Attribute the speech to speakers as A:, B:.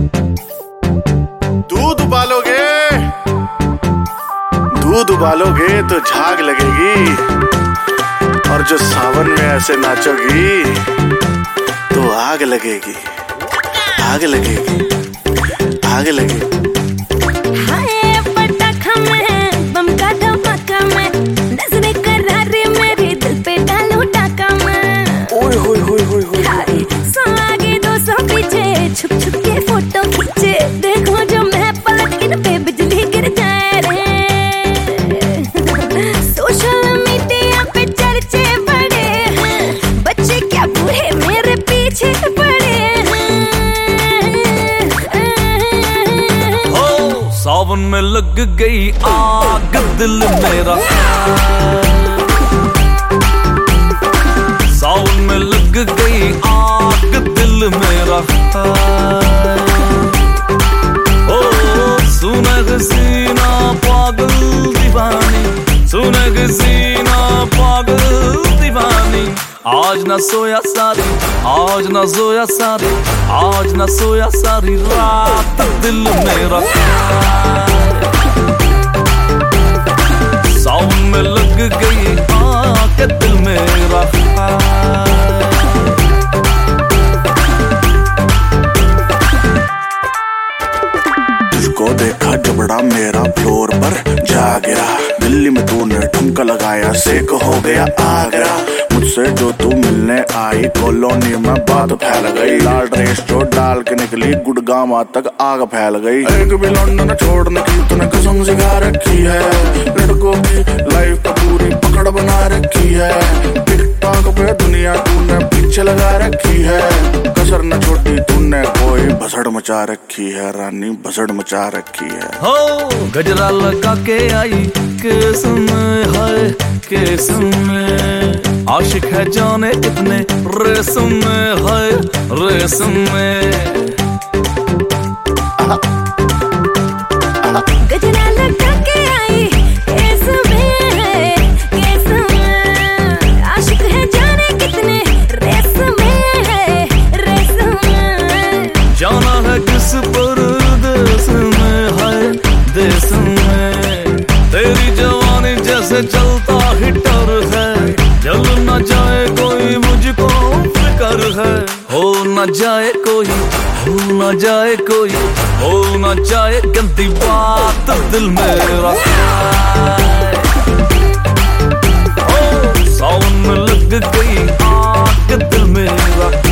A: दूध उबालोगे तो झाग लगेगी, और जो सावन में ऐसे नाचोगी तो आग लगेगी, आग लगेगी, आग लगेगी।
B: छुप छुप के फोटो खींचे, देखो जो मैं पलट इन पे बिजली गिर जाए रे। सोशल मीडिया पे चर्चे बड़े हैं, बच्चे क्या बूढ़े मेरे पीछे पड़े हैं।
C: हो सावन में लग गई आग दिल मेरा, सावन में लग गई आग दिल मेरा। ओ सुनग सीना पागल दीवानी, सुनग सीना पागल दीवानी। आज न सोया सारी, आज न सोया सारी, आज न सोया सारी रात दिल मेरा। सावन में लग गई आग दिल मेरा।
A: तुझको देखा जबड़ा मेरा फ्लोर पर जा गिरा, दिल्ली में तूने ठुमका लगाया सेक हो गया आगरा। मुझसे जो तू मिलने आई कॉलोनी में बात फैल गई, लाल ड्रेस जो डाल के निकली गुड़गांव तक आग फैल गई। एक भी लौंडा न छोड़ने की तूने कसम सिखा रखी है, लड़कों की लाइफ तो पूरी पकड़ बना रखी है। टिकटॉक पे दुनिया तूने पीछे लगा रखी है, कसर न छोटी तूने कोई भसड़ मचा रखी है, रानी भसड़ मचा रखी है।
C: हो गजरा लगा के आई केस में, है केस में। आशिक है जाने कितने रेसम में, है रेसम में।
B: गजरा लगा के आई केस में, है केस में। आशिक है जाने कितने रेस में, है रेस में।
C: जाना है किस परदेस में, है देश में। तेरी जवानी जैसे चलता हिटर है, जल न जाए कोई मुझको फिक्र है। हो न जाए कोई, हो न जाए कोई, हो न जाए गंदी बात दिल मेरा। ओ सावन में लग गई आग दिल मेरा।